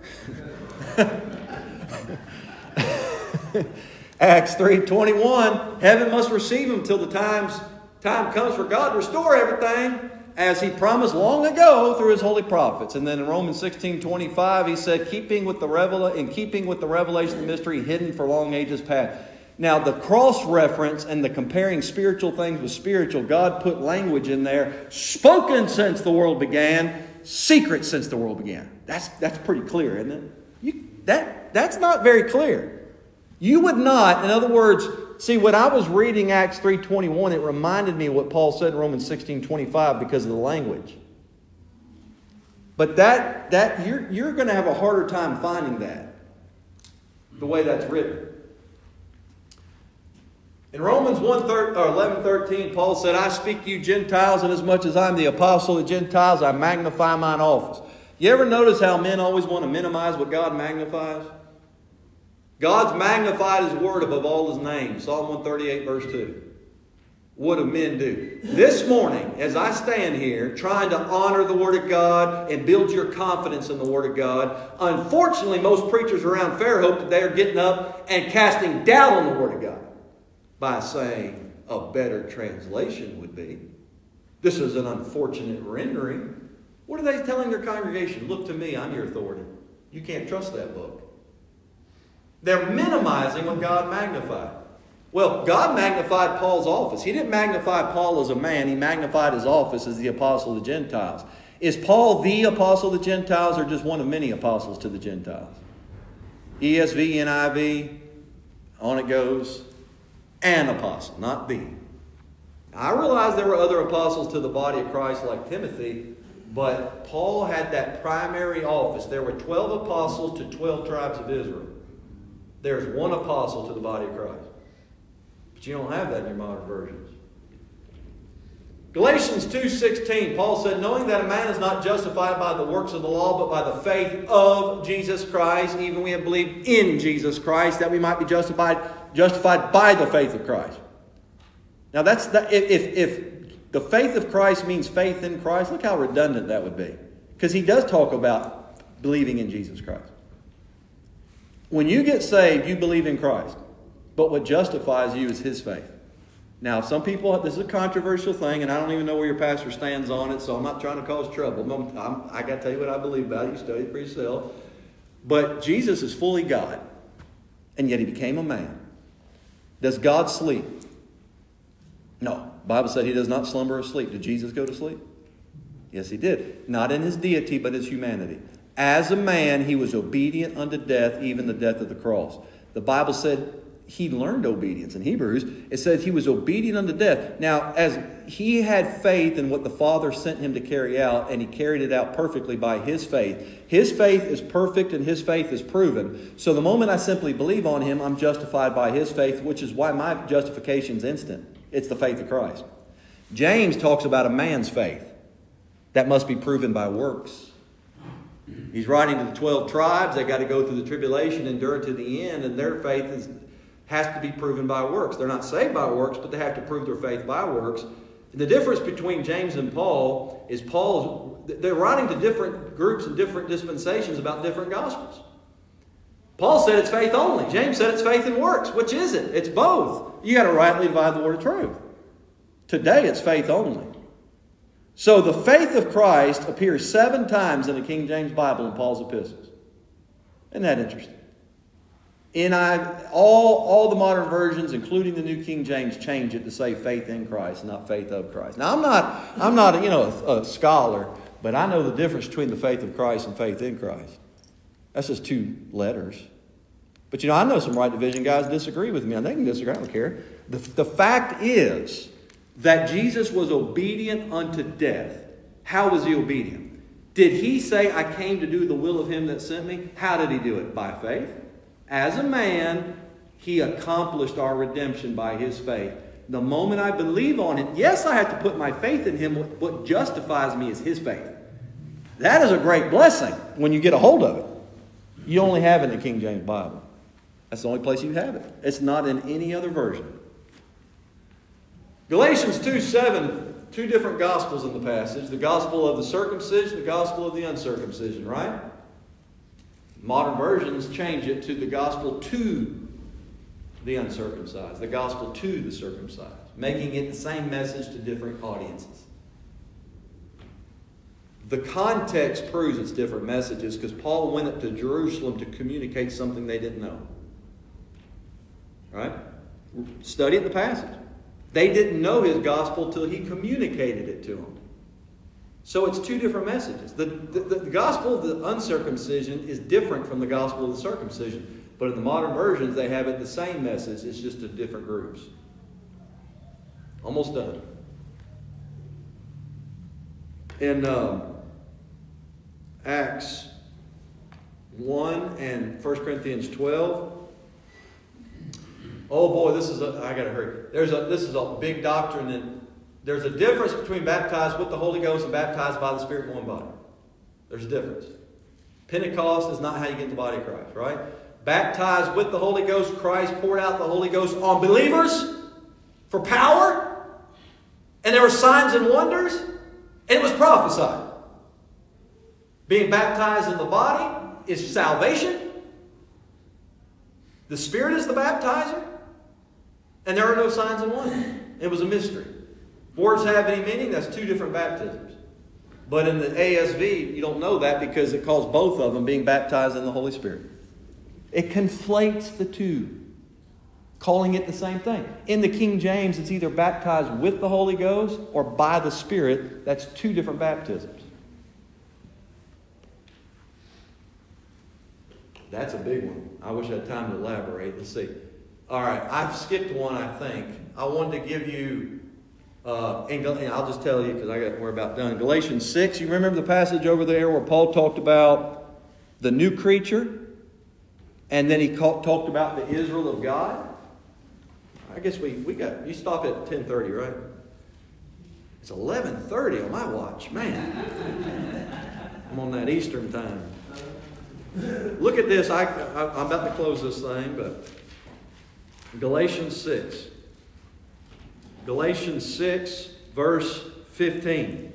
Acts three twenty-one, heaven must receive Him till the times, time comes for God to restore everything as He promised long ago through His holy prophets. And then in Romans sixteen twenty-five, He said, keeping with the revela- in keeping with the revelation of the mystery hidden for long ages past. Now, the cross-reference and the comparing spiritual things with spiritual, God put language in there, spoken since the world began, secret since the world began. That's, that's pretty clear, isn't it? You, that, that's not very clear. You would not, in other words, see, when I was reading Acts three twenty-one, it reminded me of what Paul said in Romans sixteen twenty-five because of the language. But that, that you're, you're going to have a harder time finding that, the way that's written. In Romans eleven thirteen, Paul said, I speak to you Gentiles, and as much as I'm the apostle of the Gentiles, I magnify mine office. You ever notice how men always want to minimize what God magnifies? God's magnified His word above all His names. Psalm one thirty-eight verse two. What do men do? This morning, as I stand here trying to honor the Word of God and build your confidence in the Word of God, unfortunately, most preachers around Fairhope today are getting up and casting doubt on the Word of God by saying a better translation would be. This is an unfortunate rendering. What are they telling their congregation? Look to me, I'm your authority. You can't trust that book. They're minimizing what God magnified. Well, God magnified Paul's office. He didn't magnify Paul as a man. He magnified his office as the apostle of the Gentiles. Is Paul the apostle of the Gentiles or just one of many apostles to the Gentiles? E S V, N I V, on it goes. An apostle, not the. I realize there were other apostles to the body of Christ like Timothy, but Paul had that primary office. There were twelve apostles to twelve tribes of Israel. There's one apostle to the body of Christ. But you don't have that in your modern versions. Galatians two sixteen, Paul said, knowing that a man is not justified by the works of the law, but by the faith of Jesus Christ, even we have believed in Jesus Christ, that we might be justified, justified by the faith of Christ. Now that's that, if, if, if the faith of Christ means faith in Christ, look how redundant that would be. Because he does talk about believing in Jesus Christ. When you get saved, you believe in Christ. But what justifies you is his faith. Now, some people, this is a controversial thing, and I don't even know where your pastor stands on it, so I'm not trying to cause trouble. I'm, I'm, I got to tell you what I believe about it. You study it for yourself. But Jesus is fully God, and yet he became a man. Does God sleep? No. The Bible said he does not slumber or sleep. Did Jesus go to sleep? Yes, he did. Not in his deity, but his humanity. As a man, he was obedient unto death, even the death of the cross. The Bible said he learned obedience. In Hebrews, it says he was obedient unto death. Now, as he had faith in what the Father sent him to carry out, and he carried it out perfectly by his faith. His faith is perfect and his faith is proven. So the moment I simply believe on him, I'm justified by his faith, which is why my justification is instant. It's the faith of Christ. James talks about a man's faith that must be proven by works. He's writing to the twelve tribes. They got to go through the tribulation, endure to the end, and their faith is has to be proven by works. They're not saved by works, but they have to prove their faith by works. And the difference between James and Paul is Paul's, they're writing to different groups and different dispensations about different gospels. Paul said it's faith only. James said it's faith and works. Which is it? It's both. You got to rightly divide the word of truth. Today it's faith only. So the faith of Christ appears seven times in the King James Bible in Paul's epistles. Isn't that interesting? And I, all, all the modern versions, including the New King James, change it to say faith in Christ, not faith of Christ. Now, I'm not, I'm not, you know, a, a scholar, but I know the difference between the faith of Christ and faith in Christ. That's just two letters. But, you know, I know some right division guys disagree with me, and they can disagree. I don't care. The, the fact is that Jesus was obedient unto death. How was he obedient? Did he say, I came to do the will of him that sent me? How did he do it? By faith. As a man, he accomplished our redemption by his faith. The moment I believe on it, yes, I have to put my faith in him. What justifies me is his faith. That is a great blessing when you get a hold of it. You only have it in the King James Bible. That's the only place you have it. It's not in any other version. Galatians two seven, two different gospels in the passage. The gospel of the circumcision, the gospel of the uncircumcision, right? Modern versions change it to the gospel to the uncircumcised, the gospel to the circumcised, making it the same message to different audiences. The context proves it's different messages because Paul went up to Jerusalem to communicate something they didn't know. Right? Study the passage. They didn't know his gospel till he communicated it to them. So it's two different messages. The, the, the gospel of the uncircumcision is different from the gospel of the circumcision. But in the modern versions, they have it the same message. It's just to different groups. Almost done. In um, Acts one and First Corinthians twelve, oh boy, this is a, I gotta hurry. There's a, this is a big doctrine, and there's a difference between baptized with the Holy Ghost and baptized by the Spirit in one body. There's a difference. Pentecost is not how you get the body of Christ, right? Baptized with the Holy Ghost, Christ poured out the Holy Ghost on believers for power, and there were signs and wonders, and it was prophesied. Being baptized in the body is salvation. The Spirit is the baptizer, and there are no signs and wonders. It was a mystery. Words have any meaning? That's two different baptisms. But in the A S V, you don't know that because it calls both of them being baptized in the Holy Spirit. It conflates the two, calling it the same thing. In the King James, it's either baptized with the Holy Ghost or by the Spirit. That's two different baptisms. That's a big one. I wish I had time to elaborate. Let's see. All right, I've skipped one, I think. I wanted to give you... Uh, and, and I'll just tell you because I got we're about done. Galatians six. You remember the passage over there where Paul talked about the new creature, and then he called, talked about the Israel of God. I guess we we got you stop at ten thirty, right? It's eleven thirty on my watch. Man, I'm on that Eastern time. Look at this. I, I, I'm about to close this thing, but Galatians six. Galatians six, verse fifteen.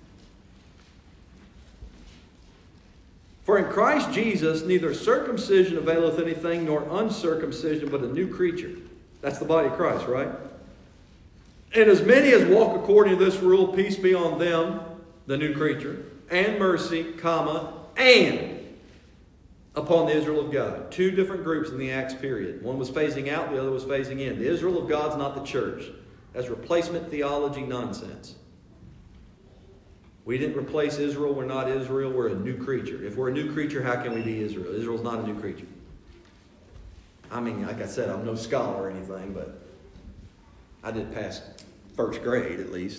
For in Christ Jesus neither circumcision availeth anything, nor uncircumcision, but a new creature. That's the body of Christ, right? And as many as walk according to this rule, peace be on them, the new creature, and mercy, comma, and upon the Israel of God. Two different groups in the Acts period. One was phasing out, the other was phasing in. The Israel of God's not the church. That's replacement theology nonsense. We didn't replace Israel. We're not Israel. We're a new creature. If we're a new creature, how can we be Israel? Israel's not a new creature. I mean, like I said, I'm no scholar or anything, but I did pass first grade at least.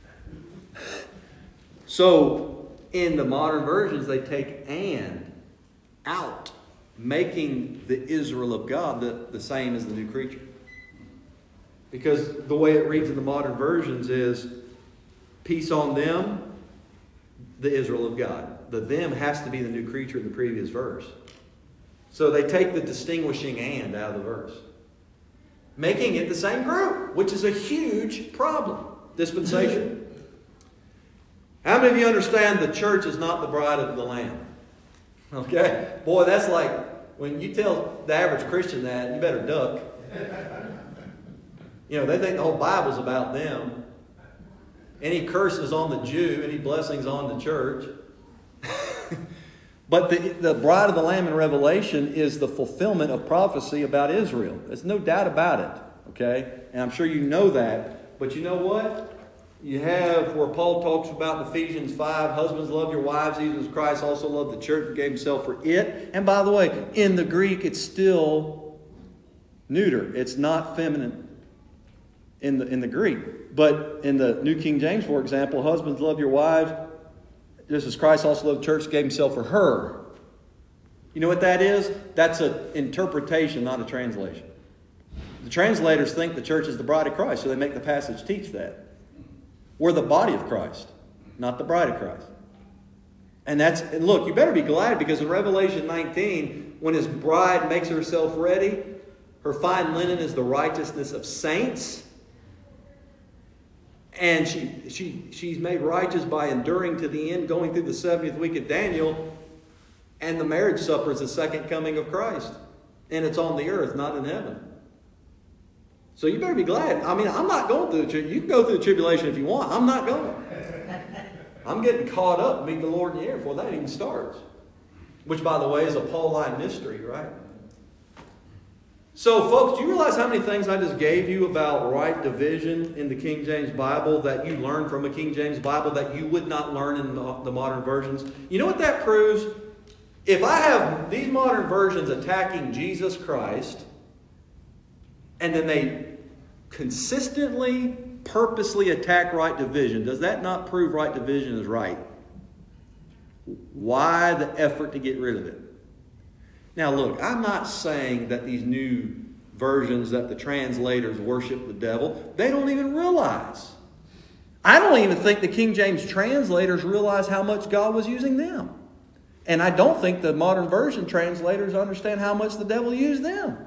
So, in the modern versions, they take and out, making the Israel of God the, the same as the new creature. Because the way it reads in the modern versions is, peace on them, the Israel of God. The them has to be the new creature in the previous verse. So they take the distinguishing and out of the verse, making it the same group, which is a huge problem. Dispensation. How many of you understand the church is not the bride of the Lamb? Okay? Boy, that's like, when you tell the average Christian that, you better duck. You know, they think the whole Bible's about them. Any curses on the Jew, any blessings on the church. But the, the bride of the Lamb in Revelation is the fulfillment of prophecy about Israel. There's no doubt about it. Okay? And I'm sure you know that. But you know what? You have where Paul talks about in Ephesians five, husbands love your wives, even as Christ also loved the church and gave himself for it. And by the way, in the Greek, it's still neuter. It's not feminine in the, in the Greek. But in the New King James, for example, husbands love your wives, just as Christ also loved the church and gave himself for her. You know what that is? That's an interpretation, not a translation. The translators think the church is the bride of Christ, so they make the passage teach that. We're the body of Christ, not the bride of Christ. And that's, and look, you better be glad, because in Revelation nineteen, when his bride makes herself ready, her fine linen is the righteousness of saints. And she, she, she's made righteous by enduring to the end, going through the seventieth week of Daniel. And the marriage supper is the second coming of Christ. And it's on the earth, not in heaven. So you better be glad. I mean, I'm not going through the tribulation. You can go through the tribulation if you want. I'm not going. I'm getting caught up, meet the Lord in the air before that even starts. Which, by the way, is a Pauline mystery, right? So, folks, do you realize how many things I just gave you about right division in the King James Bible that you learned from a King James Bible that you would not learn in the, the modern versions? You know what that proves? If I have these modern versions attacking Jesus Christ, and then they consistently, purposely attack right division, does that not prove right division is right? Why the effort to get rid of it? Now look, I'm not saying that these new versions that the translators worship the devil. They don't even realize. I don't even think the King James translators realize how much God was using them. And I don't think the modern version translators understand how much the devil used them.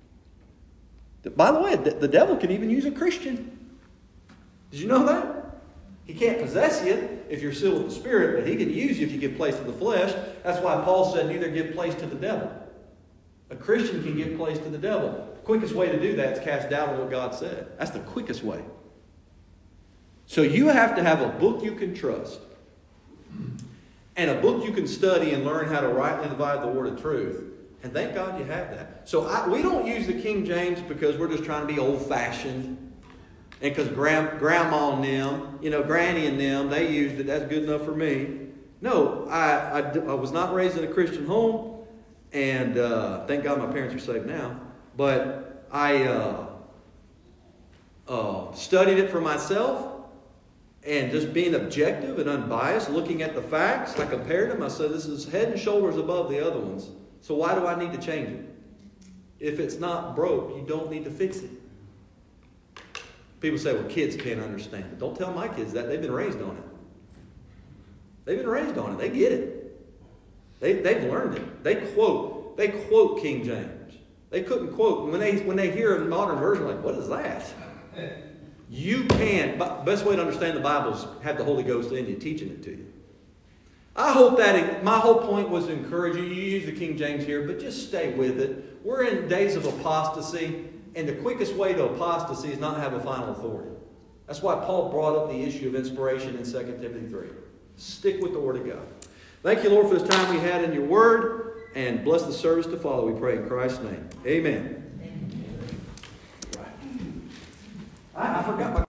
By the way, the devil can even use a Christian. Did you know that? He can't possess you if you're sealed with the Spirit, but he can use you if you give place to the flesh. That's why Paul said neither give place to the devil. A Christian can give place to the devil. The quickest way to do that is cast doubt on what God said. That's the quickest way. So you have to have a book you can trust, and a book you can study and learn how to rightly divide the word of truth. And thank God you have that. So I, we don't use the King James because we're just trying to be old-fashioned. And because grand, Grandma and them, you know, Granny and them, they used it. That's good enough for me. No, I, I, I was not raised in a Christian home. And uh, thank God my parents are saved now. But I uh, uh, studied it for myself. And just being objective and unbiased, looking at the facts, I compared them. I said, this is head and shoulders above the other ones. So why do I need to change it? If it's not broke, you don't need to fix it. People say, well, kids can't understand it. Don't tell my kids that. They've been raised on it. They've been raised on it. They get it. They, they've learned it. They quote. They quote King James. They couldn't quote. When they, when they hear a modern version, like, what is that? You can. Best way to understand the Bible is have the Holy Ghost in you teaching it to you. I hope that my whole point was to encourage you. You use the King James here, but just stay with it. We're in days of apostasy, and the quickest way to apostasy is not to have a final authority. That's why Paul brought up the issue of inspiration in Second Timothy three. Stick with the Word of God. Thank you, Lord, for this time we had in your Word, and bless the service to follow, we pray in Christ's name. Amen. Amen. I, I forgot my